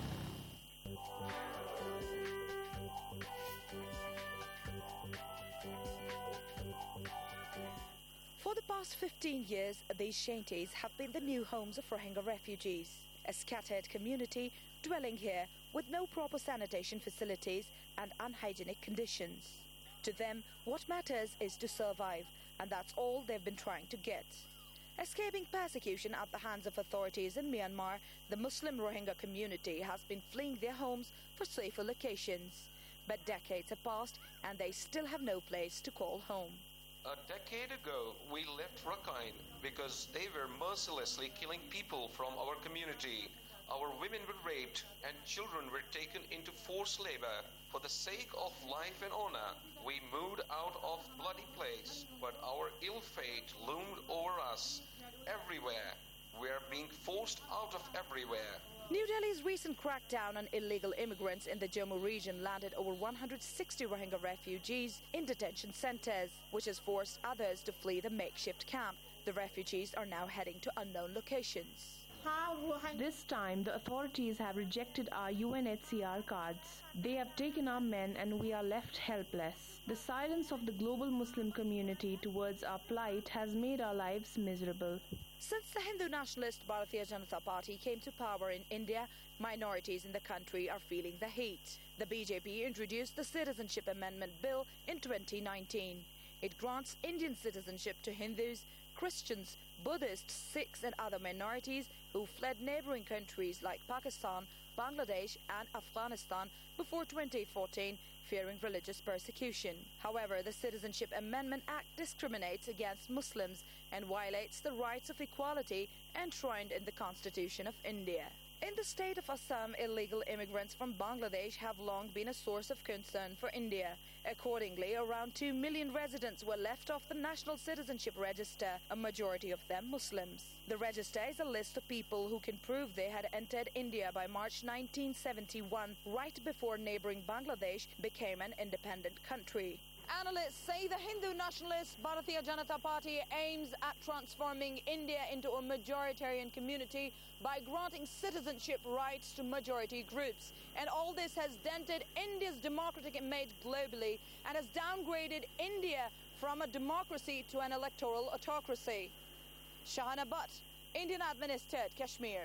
For the past fifteen years, these shanties have been the new homes of Rohingya refugees, a scattered community dwelling here with no proper sanitation facilities and unhygienic conditions. To them, what matters is to survive, and that's all they've been trying to get. Escaping persecution at the hands of authorities in Myanmar, the Muslim Rohingya community has been fleeing their homes for safer locations. But decades have passed, and they still have no place to call home. A decade ago, we left Rakhine because they were mercilessly killing people from our community. Our women were raped and children were taken into forced labor. For the sake of life and honor, we moved out of the bloody place, but our ill fate loomed over us. Everywhere, we are being forced out of everywhere. New Delhi's recent crackdown on illegal immigrants in the Jammu region landed over one hundred sixty Rohingya refugees in detention centers, which has forced others to flee the makeshift camp. The refugees are now heading to unknown locations. This time, the authorities have rejected our U N H C R cards. They have taken our men and we are left helpless. The silence of the global Muslim community towards our plight has made our lives miserable. Since the Hindu nationalist Bharatiya Janata Party came to power in India, minorities in the country are feeling the heat. The B J P introduced the Citizenship Amendment Bill in twenty nineteen. It grants Indian citizenship to Hindus, Christians, Buddhists, Sikhs and other minorities who fled neighboring countries like Pakistan, Bangladesh and Afghanistan before twenty fourteen, fearing religious persecution. However, the Citizenship Amendment Act discriminates against Muslims and violates the rights of equality enshrined in the Constitution of India. In the state of Assam, illegal immigrants from Bangladesh have long been a source of concern for India. Accordingly, around two million residents were left off the National Citizenship Register, a majority of them Muslims. The register is a list of people who can prove they had entered India by March nineteen seventy-one, right before neighboring Bangladesh became an independent country. Analysts say the Hindu nationalist Bharatiya Janata Party aims at transforming India into a majoritarian community by granting citizenship rights to majority groups. And all this has dented India's democratic image globally and has downgraded India from a democracy to an electoral autocracy. Shahana Butt, Indian-administered Kashmir.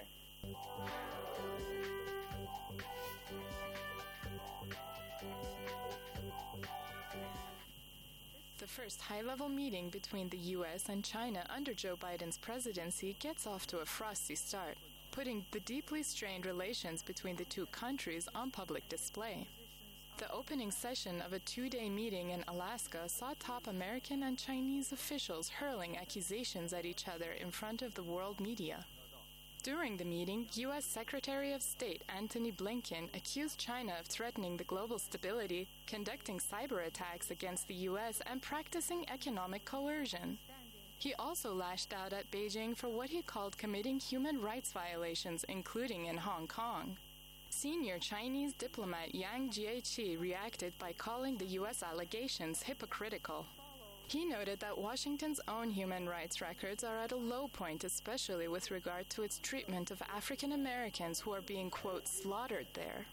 The first high-level meeting between the U S and China under Joe Biden's presidency gets off to a frosty start, putting the deeply strained relations between the two countries on public display. The opening session of a two-day meeting in Alaska saw top American and Chinese officials hurling accusations at each other in front of the world media. During the meeting, U S Secretary of State Antony Blinken accused China of threatening the global stability, conducting cyber attacks against the U S, and practicing economic coercion. He also lashed out at Beijing for what he called committing human rights violations, including in Hong Kong. Senior Chinese diplomat Yang Jiechi reacted by calling the U S allegations hypocritical. He noted that Washington's own human rights records are at a low point, especially with regard to its treatment of African Americans who are being, quote, slaughtered there.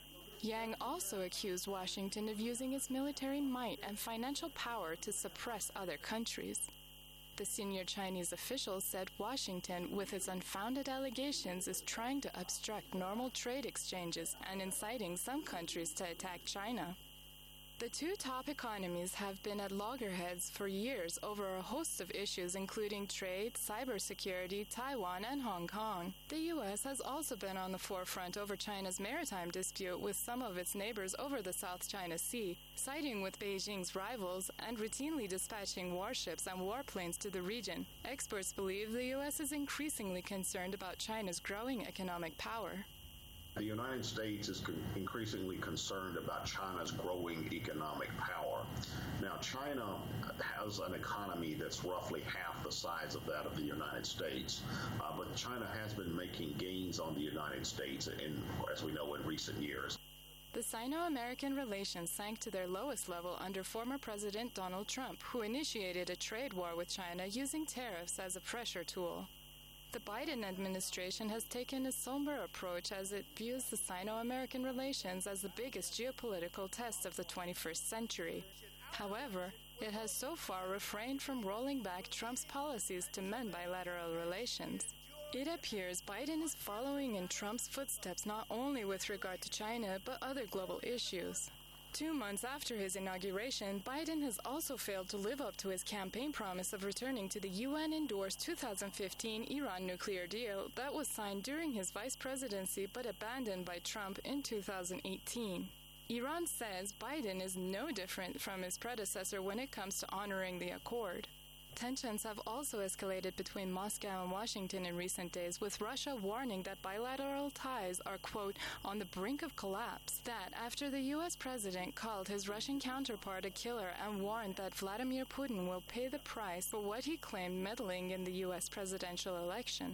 Yang also accused Washington of using its military might and financial power to suppress other countries. The senior Chinese official said Washington, with its unfounded allegations, is trying to obstruct normal trade exchanges and inciting some countries to attack China. The two top economies have been at loggerheads for years over a host of issues including trade, cybersecurity, Taiwan, and Hong Kong. The U S has also been on the forefront over China's maritime dispute with some of its neighbors over the South China Sea, siding with Beijing's rivals and routinely dispatching warships and warplanes to the region. Experts believe the U S is increasingly concerned about China's growing economic power. The United States is con- increasingly concerned about China's growing economic power. Now, China has an economy that's roughly half the size of that of the United States, uh, but China has been making gains on the United States, in, as we know, in recent years. The Sino-American relations sank to their lowest level under former President Donald Trump, who initiated a trade war with China using tariffs as a pressure tool. The Biden administration has taken a somber approach as it views the Sino-American relations as the biggest geopolitical test of the twenty-first century. However, it has so far refrained from rolling back Trump's policies to mend bilateral relations. It appears Biden is following in Trump's footsteps not only with regard to China, but other global issues. Two months after his inauguration, Biden has also failed to live up to his campaign promise of returning to the U N-endorsed two thousand fifteen Iran nuclear deal that was signed during his vice presidency but abandoned by Trump in two thousand eighteen. Iran says Biden is no different from his predecessor when it comes to honoring the accord. Tensions have also escalated between Moscow and Washington in recent days, with Russia warning that bilateral ties are, quote, on the brink of collapse. That after the U S president called his Russian counterpart a killer and warned that Vladimir Putin will pay the price for what he claimed meddling in the U S presidential election.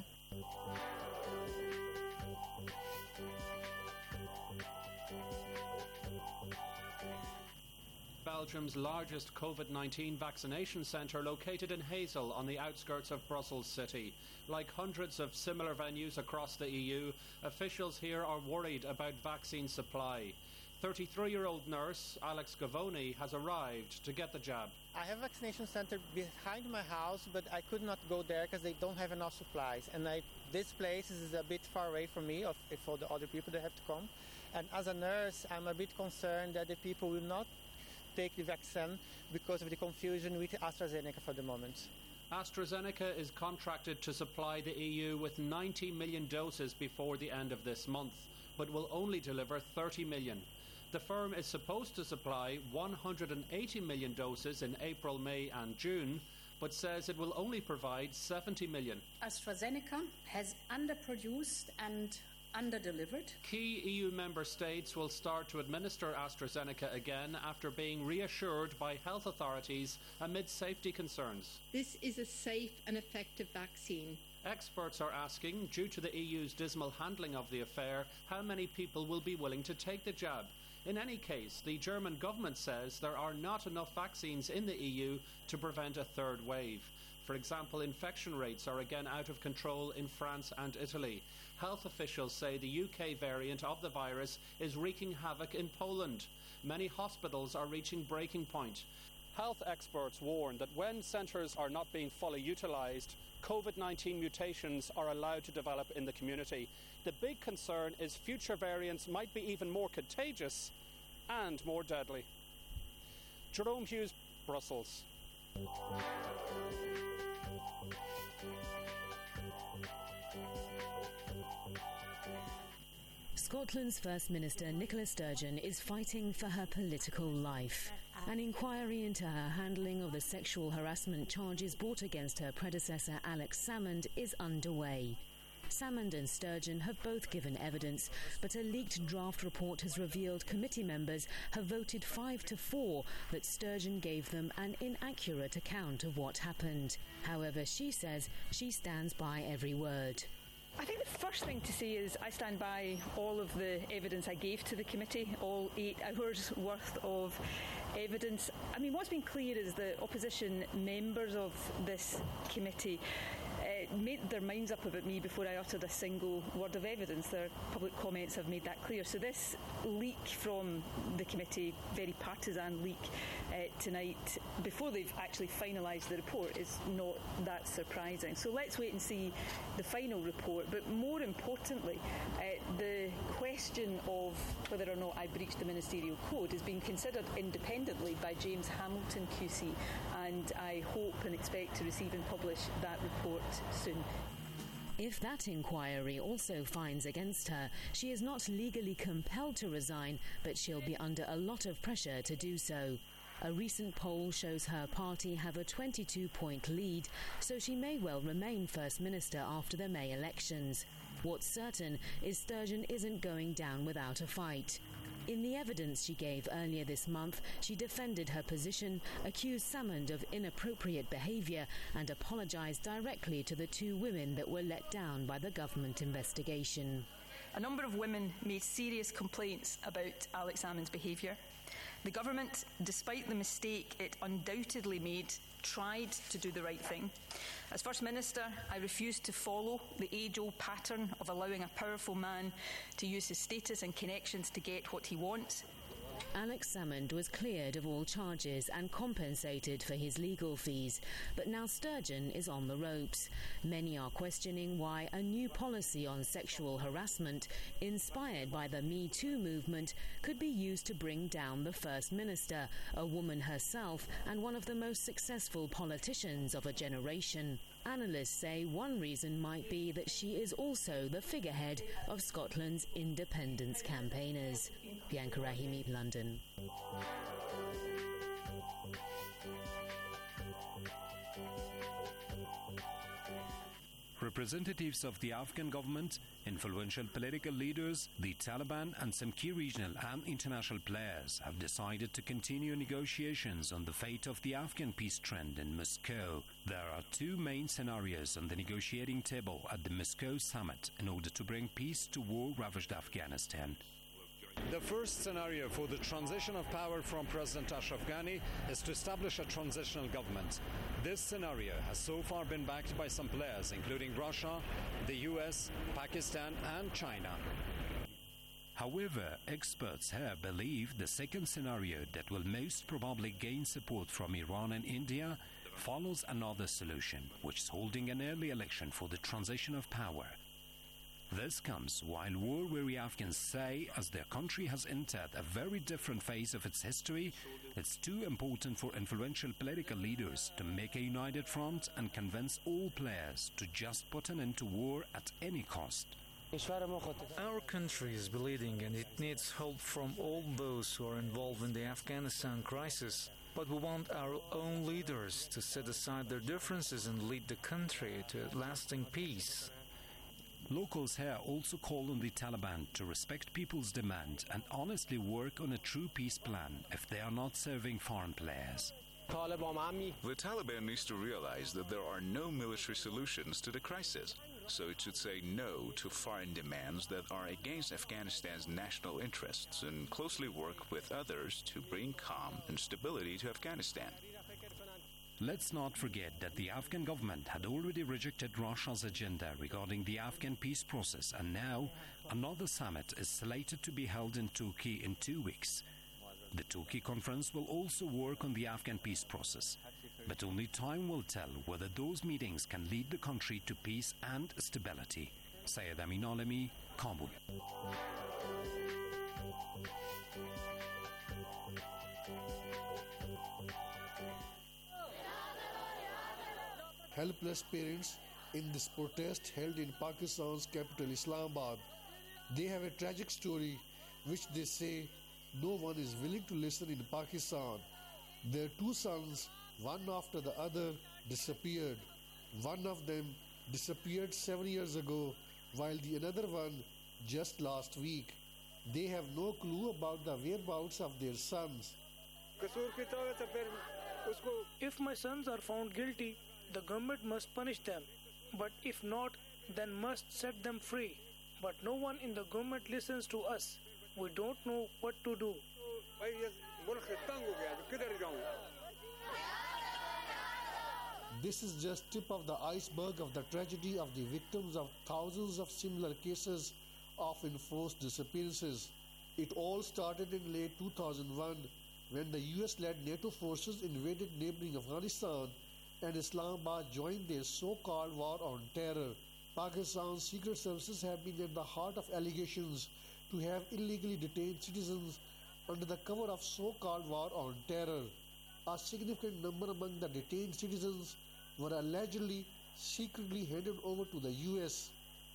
Belgium's largest COVID nineteen vaccination centre located in Hazel on the outskirts of Brussels city. Like hundreds of similar venues across the E U, officials here are worried about vaccine supply. thirty-three-year-old nurse Alex Gavoni has arrived to get the jab. I have a vaccination center behind my house, but I could not go there because they don't have enough supplies. And I, this place is a bit far away from me, of, for the other people that have to come. And as a nurse, I'm a bit concerned that the people will not take the vaccine because of the confusion with AstraZeneca for the moment. AstraZeneca is contracted to supply the E U with ninety million doses before the end of this month, but will only deliver thirty million. The firm is supposed to supply one hundred eighty million doses in April, May and June, but says it will only provide seventy million. AstraZeneca has underproduced and under-delivered. Key E U member states will start to administer AstraZeneca again after being reassured by health authorities amid safety concerns. This is a safe and effective vaccine. Experts are asking, due to the E U's dismal handling of the affair, how many people will be willing to take the jab. In any case, the German government says there are not enough vaccines in the E U to prevent a third wave. For example, infection rates are again out of control in France and Italy. Health officials say the U K variant of the virus is wreaking havoc in Poland. Many hospitals are reaching breaking point. Health experts warn that when centres are not being fully utilised, COVID nineteen mutations are allowed to develop in the community. The big concern is future variants might be even more contagious and more deadly. Jerome Hughes, Brussels. Scotland's First Minister Nicola Sturgeon is fighting for her political life. An inquiry into her handling of the sexual harassment charges brought against her predecessor Alex Salmond is underway. Salmond and Sturgeon have both given evidence, but a leaked draft report has revealed committee members have voted five to four that Sturgeon gave them an inaccurate account of what happened. However, she says she stands by every word. I think the first thing to say is I stand by all of the evidence I gave to the committee, all eight hours worth of evidence. I mean, what's been clear is the opposition members of this committee uh, made their minds up about me before I uttered a single word of evidence. Their public comments have made that clear. So this leak from the committee, very partisan leak uh, tonight, before they've actually finalised the report, is not that surprising. So let's wait and see the final report. But more importantly, uh, the question of whether or not I breached the ministerial code is being considered independently by James Hamilton Q C, and I hope and expect to receive and publish that report soon. If that inquiry also finds against her, she is not legally compelled to resign, but she'll be under a lot of pressure to do so. A recent poll shows her party have a twenty-two point lead, so she may well remain First Minister after the May elections. What's certain is Sturgeon isn't going down without a fight. In the evidence she gave earlier this month, she defended her position, accused Salmond of inappropriate behaviour and apologised directly to the two women that were let down by the government investigation. A number of women made serious complaints about Alex Salmond's behaviour. The government, despite the mistake it undoubtedly made, tried to do the right thing. As First Minister, I refused to follow the age-old pattern of allowing a powerful man to use his status and connections to get what he wants. Alex Salmond was cleared of all charges and compensated for his legal fees, but now Sturgeon is on the ropes. Many are questioning why a new policy on sexual harassment, inspired by the Me Too movement, could be used to bring down the First Minister, a woman herself and one of the most successful politicians of a generation. Analysts say one reason might be that she is also the figurehead of Scotland's independence campaigners. Bianca Rahimi, London. Representatives of the Afghan government, influential political leaders, the Taliban and some key regional and international players have decided to continue negotiations on the fate of the Afghan peace trend in Moscow. There are two main scenarios on the negotiating table at the Moscow summit in order to bring peace to war-ravaged Afghanistan. The first scenario for the transition of power from President Ashraf Ghani is to establish a transitional government. This scenario has so far been backed by some players, including Russia, the U S, Pakistan and China. However, experts here believe the second scenario that will most probably gain support from Iran and India follows another solution, which is holding an early election for the transition of power. This comes while war-weary Afghans say, as their country has entered a very different phase of its history, it's too important for influential political leaders to make a united front and convince all players to just put an end to war at any cost. Our country is bleeding and it needs help from all those who are involved in the Afghanistan crisis. But we want our own leaders to set aside their differences and lead the country to lasting peace. Locals here also call on the Taliban to respect people's demand and honestly work on a true peace plan if they are not serving foreign players. The Taliban needs to realize that there are no military solutions to the crisis, so it should say no to foreign demands that are against Afghanistan's national interests and closely work with others to bring calm and stability to Afghanistan. Let's not forget that the Afghan government had already rejected Russia's agenda regarding the Afghan peace process, and now another summit is slated to be held in Turkey in two weeks. The Turkey conference will also work on the Afghan peace process, but only time will tell whether those meetings can lead the country to peace and stability. Syed Amin Alami, Kabul. Helpless parents in this protest held in Pakistan's capital Islamabad. They have a tragic story which they say no one is willing to listen in Pakistan. Their two sons, one after the other, disappeared. One of them disappeared seven years ago, while the another one just last week. They have no clue about the whereabouts of their sons. If my sons are found guilty, the government must punish them. But if not, then must set them free. But no one in the government listens to us. We don't know what to do. This is just tip of the iceberg of the tragedy of the victims of thousands of similar cases of enforced disappearances. It all started in late two thousand one when the U S-led NATO forces invaded neighboring Afghanistan and Islamabad joined their so-called war on terror. Pakistan's secret services have been at the heart of allegations to have illegally detained citizens under the cover of so-called war on terror. A significant number among the detained citizens were allegedly secretly handed over to the U S.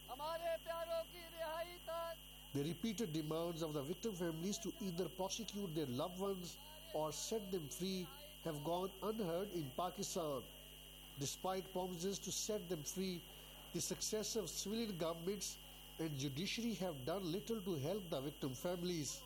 The repeated demands of the victim families to either prosecute their loved ones or set them free have gone unheard in Pakistan. Despite promises to set them free, the successive civilian governments and judiciary have done little to help the victim families.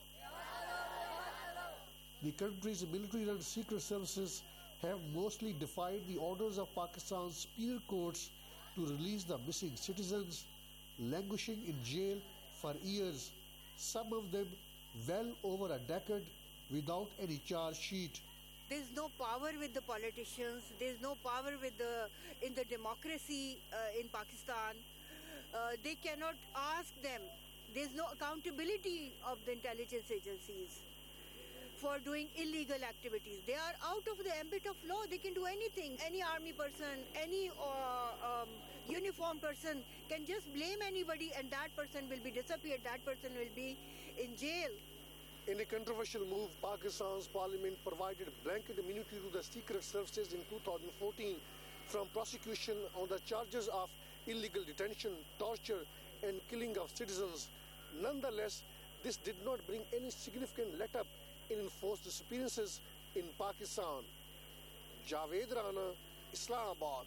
The country's military-run secret services have mostly defied the orders of Pakistan's penal courts to release the missing citizens, languishing in jail for years, some of them well over a decade without any charge sheet. There's no power with the politicians. There's no power with the in the democracy uh, in Pakistan. Uh, they cannot ask them. There's no accountability of the intelligence agencies for doing illegal activities. They are out of the ambit of law. They can do anything. Any army person, any uh, um, uniformed person can just blame anybody and that person will be disappeared. That person will be in jail. In a controversial move, Pakistan's parliament provided blanket immunity to the secret services in two thousand fourteen from prosecution on the charges of illegal detention, torture and killing of citizens. Nonetheless, this did not bring any significant let-up in enforced disappearances in Pakistan. Javed Rana, Islamabad.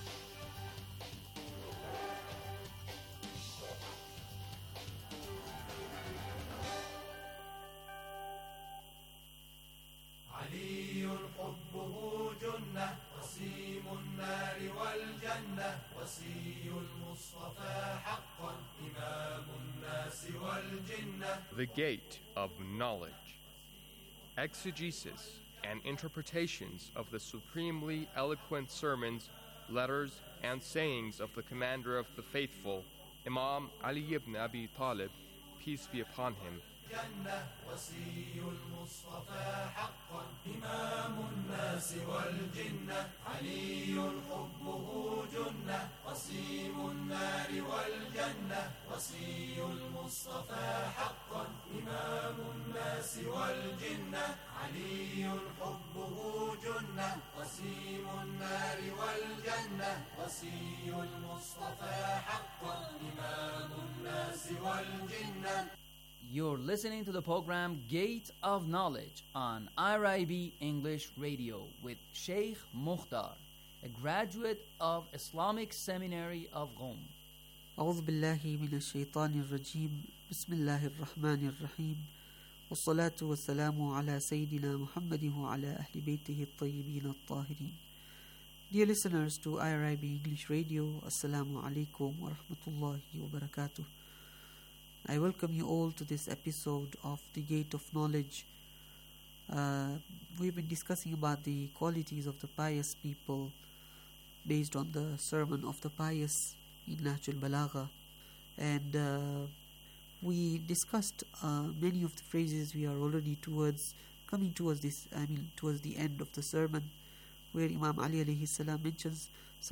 علي حبه جنة وسيم النار والجنة وسي المصطفى حقا إمام الناس والجنة. The Gate of Knowledge. Exegesis and interpretations of the supremely eloquent sermons, letters, and sayings of the Commander of the Faithful, Imam Ali ibn Abi Talib, peace be upon him. جنة وسي المصطفى حقا إمام الناس والجنة علي حبه جنة وسيم النار والجنة وسي المصطفى حقا إمام الناس والجنة علي حبه جنة وسيم النار والجنة وسي المصطفى حقا إمام الناس والجنة. You're listening to the program Gate of Knowledge on I R I B English Radio with Sheikh Mukhtar, a graduate of Islamic Seminary of Qom. أعوذ بالله من الشيطان الرجيم بسم الله الرحمن الرحيم والصلاة والسلام على سيدنا محمد وعلى أهل بيته الطيبين الطاهرين. Dear listeners to I R I B English Radio, Assalamu alaikum wa rahmatullahi wa barakatuh. I welcome you all to this episode of The Gate of Knowledge. Uh, we've been discussing about the qualities of the pious people based on the sermon of the pious in Nahj al-Balagha. And uh, we discussed uh, many of the phrases. We are already towards coming towards this, I mean, towards the end of the sermon, where Imam Ali alayhi salam mentions